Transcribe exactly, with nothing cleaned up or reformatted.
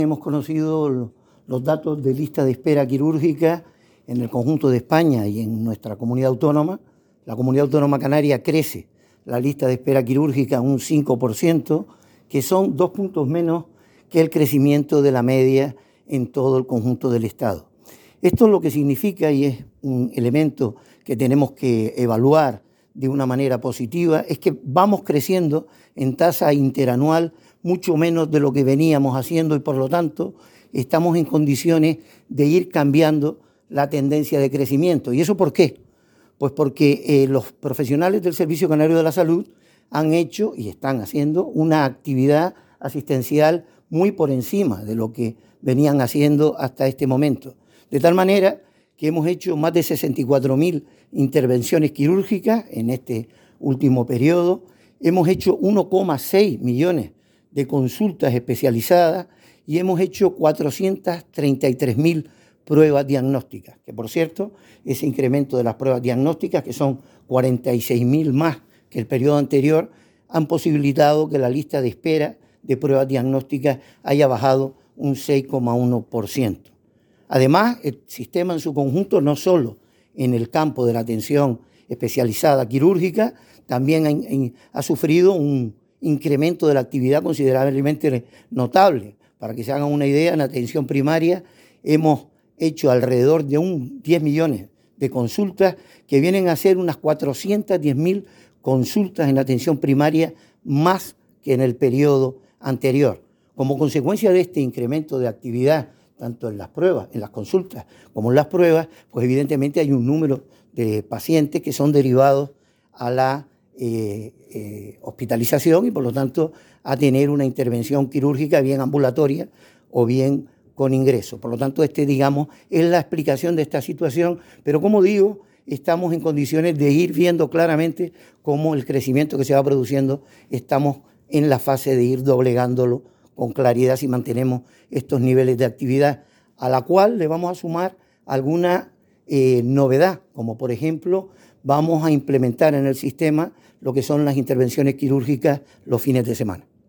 Hemos conocido los datos de lista de espera quirúrgica en el conjunto de España y en nuestra comunidad autónoma. La comunidad autónoma canaria crece la lista de espera quirúrgica un cinco por ciento, que son dos puntos menos que el crecimiento de la media en todo el conjunto del Estado. Esto lo que significa, y es un elemento que tenemos que evaluar de una manera positiva, es que vamos creciendo en tasa interanual mucho menos de lo que veníamos haciendo y por lo tanto estamos en condiciones de ir cambiando la tendencia de crecimiento. ¿Y eso por qué? Pues porque eh, los profesionales del Servicio Canario de la Salud han hecho y están haciendo una actividad asistencial muy por encima de lo que venían haciendo hasta este momento. De tal manera que hemos hecho más de sesenta y cuatro mil intervenciones quirúrgicas en este último periodo. Hemos hecho uno coma seis millones de consultas especializadas y hemos hecho cuatrocientas treinta y tres mil pruebas diagnósticas, que por cierto, ese incremento de las pruebas diagnósticas, que son cuarenta y seis mil más que el periodo anterior, han posibilitado que la lista de espera de pruebas diagnósticas haya bajado un seis coma uno por ciento. Además, el sistema en su conjunto, no solo en el campo de la atención especializada quirúrgica, también ha, ha sufrido un incremento de la actividad considerablemente notable. Para que se hagan una idea, en la atención primaria hemos hecho alrededor de un diez millones de consultas, que vienen a ser unas cuatrocientas diez mil consultas en la atención primaria más que en el periodo anterior. Como consecuencia de este incremento de actividad, tanto en las pruebas, en las consultas, como en las pruebas, pues evidentemente hay un número de pacientes que son derivados a la eh, eh, hospitalización y por lo tanto a tener una intervención quirúrgica bien ambulatoria o bien con ingreso. Por lo tanto, este, digamos, es la explicación de esta situación, pero como digo, estamos en condiciones de ir viendo claramente cómo el crecimiento que se va produciendo, estamos en la fase de ir doblegándolo con claridad si mantenemos estos niveles de actividad, a la cual le vamos a sumar alguna eh, novedad, como por ejemplo, vamos a implementar en el sistema lo que son las intervenciones quirúrgicas los fines de semana.